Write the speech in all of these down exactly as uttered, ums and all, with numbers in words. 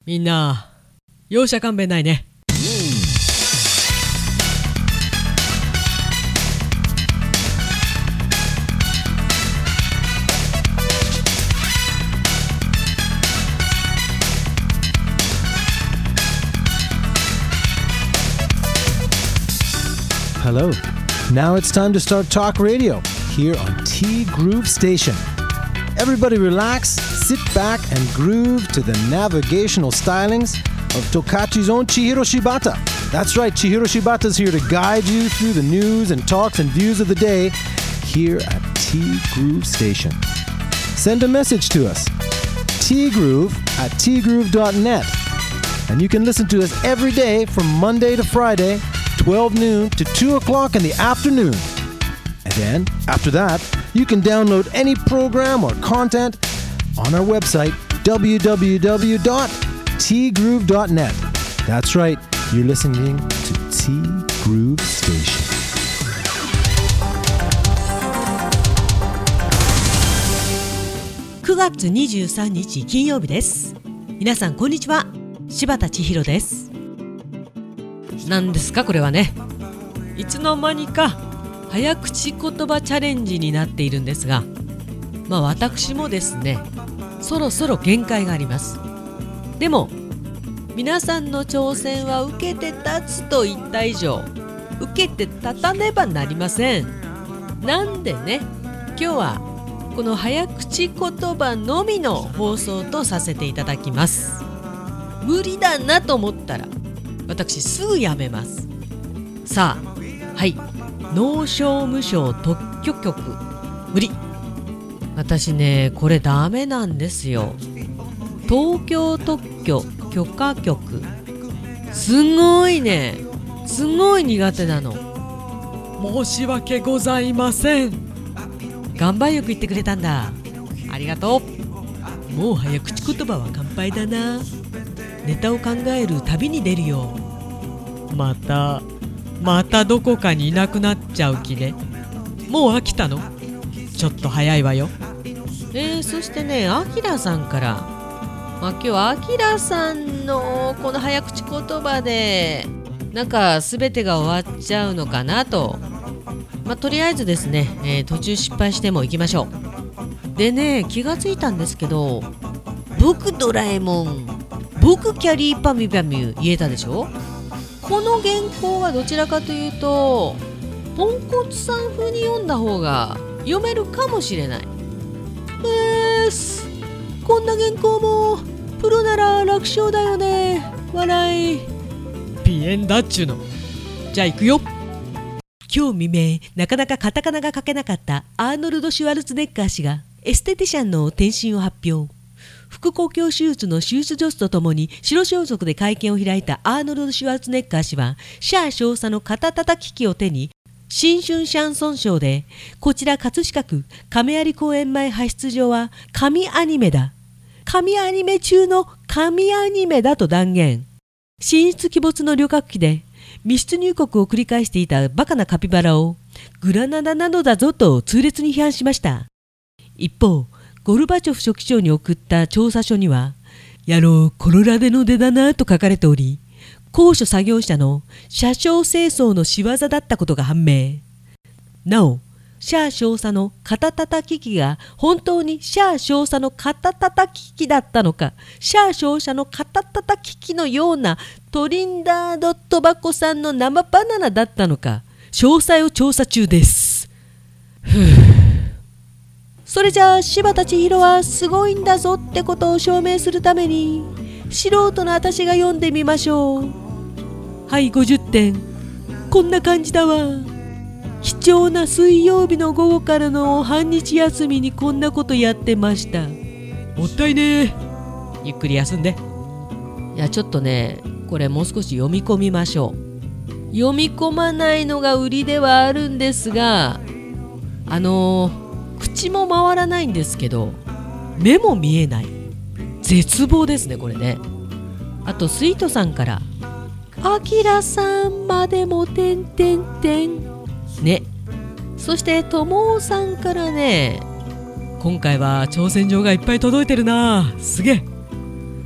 みんな容赦勘弁ないね。 Hello. Now it's time to start Talk Radio here on T Groove Station. Everybody relax, sit back and groove to the navigational stylings of Tokachi's own Chihiro Shibata. That's right, Chihiro Shibata's here to guide you through the news and talks and views of the day here at T Groove Station. Send a message to us, tgroove at tgroove dot net. And you can listen to us every day from Monday to Friday, twelve noon to two o'clock in the afternoon. And then, after that, you can download any program or content on our website, w w w dot t groove dot net. That's right, you're listening to T Groove Station. くがつにじゅうさんにち金曜日です。皆さんこんにちは、柴田千尋です。何ですかこれはね、いつの間にか早口言葉チャレンジになっているんですが、まあ私もですね、そろそろ限界があります。でも皆さんの挑戦は受けて立つと言った以上、受けて立たねばなりません。なんでね、今日はこの早口言葉のみの放送とさせていただきます。無理だなと思ったら私すぐやめます。さあ、はい、農商務省特許局無理。私ね、これダメなんですよ。東京特許許可局、すごいね、すごい苦手なの。申し訳ございません。岩盤浴言ってくれたんだ、ありがとう。もう早口言葉は乾杯だな。ネタを考える旅に出るよ。またまたどこかにいなくなっちゃう気ね。もう飽きたの？ちょっと早いわよ。えー、そしてね、あきらさんから、まあ、今日はあきらさんのこの早口言葉でなんか全てが終わっちゃうのかなと、まあ、とりあえずですね、えー、途中失敗しても行きましょう。でね、気がついたんですけど、僕ドラえもん、僕キャリーパミュパミュ言えたでしょ。この原稿はどちらかというとポンコツさん風に読んだ方が読めるかもしれない。えーす、こんな原稿もプロなら楽勝だよね、笑い。ピエンだっちゅうの。じゃあ行くよ。今日未明、なかなかカタカナが書けなかったアーノルド・シュワルツネッガー氏がエステティシャンの転身を発表。腹腔鏡手術の手術助手とともに白装束で会見を開いたアーノルド・シュワルツネッガー氏は、シャア少佐の肩たたき機を手に新春シャンソンショーで、こちら葛飾区亀有公園前派出所は神アニメだ、神アニメ中の神アニメだと断言。神出鬼没の旅客機で密室入国を繰り返していたバカなカピバラをグラナダなどだぞと痛烈に批判しました。一方、ゴルバチョフ書記長に送った調査書には、野郎コロラデの出だなと書かれており、高所作業者の車掌清掃の仕業だったことが判明。なお、シャア少佐の肩たたき機が本当にシャア少佐の肩たたき機だったのか、シャア少佐の肩たたき機のようなトリンダードトバコさんの生バナナだったのか、詳細を調査中です。ふぅ。それじゃあ柴田千尋はすごいんだぞってことを証明するために、素人の私が読んでみましょう。はい、ごじゅってん。こんな感じだわ。貴重な水曜日の午後からの半日休みにこんなことやってました。もったいねえ。ゆっくり休んで。いや、ちょっとね、これもう少し読み込みましょう。読み込まないのが売りではあるんですが、あのー口も回らないんですけど、目も見えない。絶望ですね、これね。あとスイートさんから、あきらさんまでもてんてんてんね。そしてともさんからね、今回は挑戦状がいっぱい届いてるな、すげえ。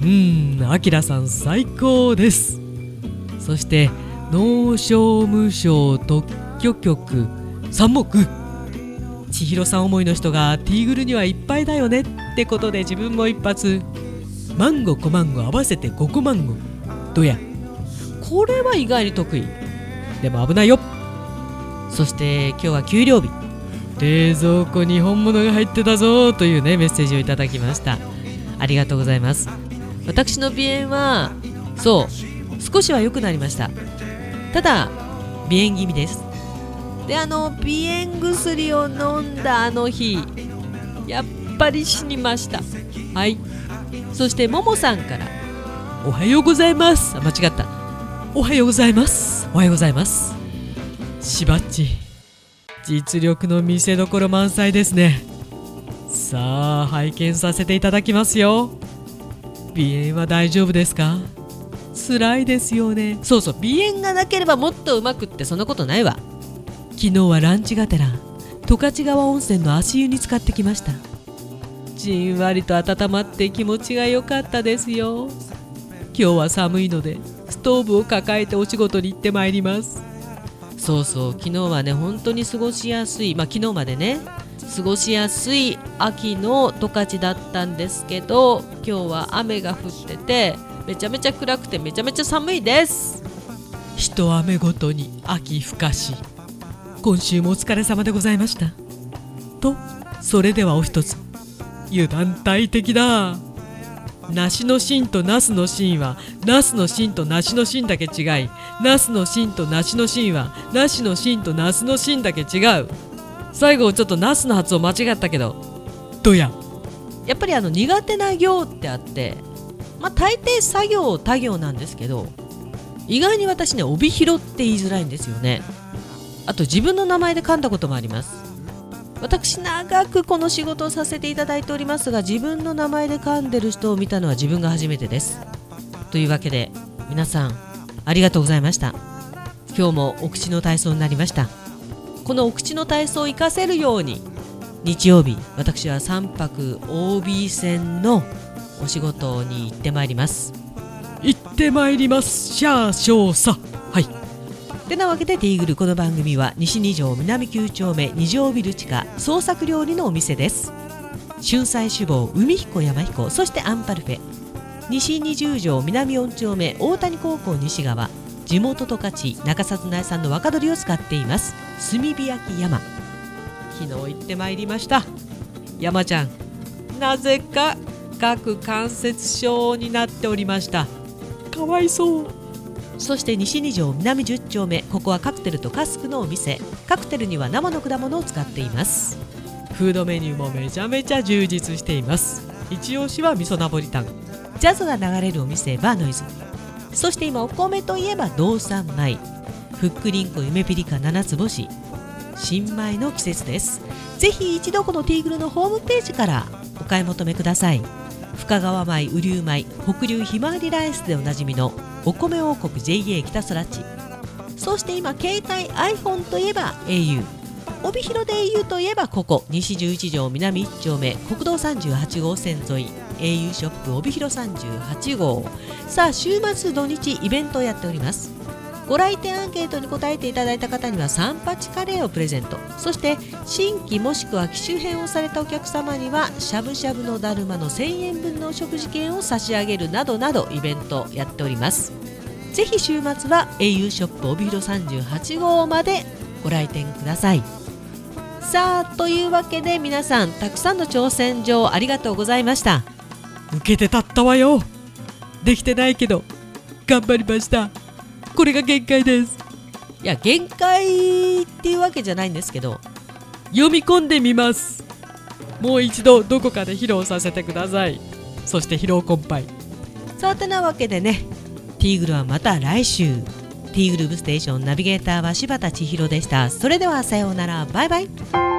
ーん、あきらさん最高です。そして農商務省特許局三目、千尋さん思いの人がティーグルにはいっぱいだよねってことで、自分も一発マンゴコマンゴ合わせてごこマンゴどや。これは意外に得意でも危ないよ。そして今日は給料日、冷蔵庫に本物が入ってたぞというねメッセージをいただきました。ありがとうございます。私の鼻炎はそう少しは良くなりました。ただ鼻炎気味です。で、あの鼻炎薬を飲んだあの日やっぱり死にました。はい。そしてももさんからおはようございます。あ、間違った。おはようございます。おはようございます。しばっち実力の見せ所満載ですね。さあ拝見させていただきますよ。鼻炎は大丈夫ですか？辛いですよね。そうそう、鼻炎がなければもっとうまくってそんなことないわ。昨日はランチがてら十勝川温泉の足湯に浸かってきました。じんわりと温まって気持ちが良かったですよ。今日は寒いのでストーブを抱えてお仕事に行ってまいります。そうそう、昨日はね本当に過ごしやすい、まあ昨日までね過ごしやすい秋の十勝だったんですけど、今日は雨が降っててめちゃめちゃ暗くてめちゃめちゃ寒いです。一雨ごとに秋深し。今週もお疲れ様でございましたと。それではお一つ、油断大敵だ。梨の芯とナスの芯はナスの芯と梨の芯だけ違い、ナスの芯と梨の芯はナシの芯とナスの芯だけ違う。最後ちょっとナスの発音間違ったけどどや。やっぱりあの苦手な行ってあって、まあ大抵作業他行なんですけど、意外に私ね帯広って言いづらいんですよね。あと自分の名前で噛んだこともあります。私長くこの仕事をさせていただいておりますが、自分の名前で噛んでる人を見たのは自分が初めてです。というわけで皆さんありがとうございました。今日もお口の体操になりました。このお口の体操を活かせるように日曜日私はさんぱく オービー 戦のお仕事に行ってまいります。行ってまいります。シャーショーさ。はい。てなわけでティーグル、この番組は西に条南きゅう丁目に条ビル地下創作料理のお店です。春菜志望海彦山彦、そしてアンパルフェ、西にじゅう条南よん丁目大谷高校西側、地元十勝中札内産の若鶏を使っています炭火焼き山。昨日行ってまいりました。山ちゃんなぜか各関節症になっておりました。かわいそう。そして西に条南じゅう丁目、ここはカクテルとカスクのお店。カクテルには生の果物を使っています。フードメニューもめちゃめちゃ充実しています。一押しは味噌ナポリタン。ジャズが流れるお店バーノイズ。そして今お米といえば道産米、ふっくりんこ夢ピリカ七つ星、新米の季節です。ぜひ一度このティーグルのホームページからお買い求めください。深川米、雨竜米、北流ひまわりライスでおなじみのお米王国 ジェイエー 北空地。そして今携帯 iPhone といえば エーユー、 帯広で エーユー といえばここ西じゅういち条南いち丁目国道さんじゅうはち号線沿い エーユー ショップ帯広さんじゅうはち号。さあ週末土日イベントをやっております。ご来店アンケートに答えていただいた方にはサンパチカレーをプレゼント。そして新規もしくは機種変をされたお客様にはしゃぶしゃぶのだるまのせんえんぶんのお食事券を差し上げるなどなどイベントやっております。ぜひ週末は エーユー ショップ帯広さんじゅうはち号までご来店ください。さあというわけで皆さんたくさんの挑戦状ありがとうございました。受けて立ったわよ。できてないけど頑張りました。これが限界です。いや限界っていうわけじゃないんですけど、読み込んでみます。もう一度どこかで披露させてください。そして疲労困憊。さあてなわけでね、ティーグルはまた来週。ティーグルーブステーションナビゲーターは柴田千尋でした。それではさようなら、バイバイ。